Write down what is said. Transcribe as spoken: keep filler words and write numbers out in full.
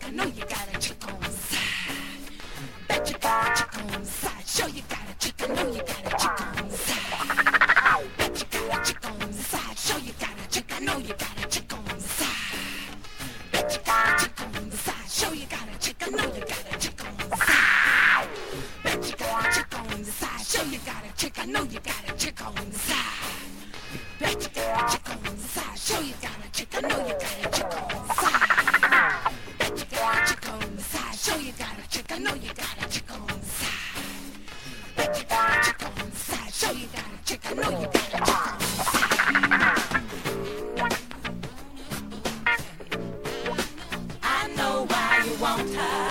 I know you got a chick on the side. Bet you got a chick on the side. Show you got a chick. I know you got a chick on the side. Bet you got a chick on the side. Show you got a chick. I know you got a chick on the side. Bet you got a chick on the side. Show you got a chick. I know you got a chick on the side. Bet you got a chick on the side. Show you got a chick. I know you got a chick on the side. Bet you got a chick on the side. Show you got a chick. I know you got a chick on the side. Bet you got a chick on the side. Show you got a chick. I know you got a chick on the side. Bet you got a chick on the side. Show you got a chick. I know you got a chick on the side. I know why you want her.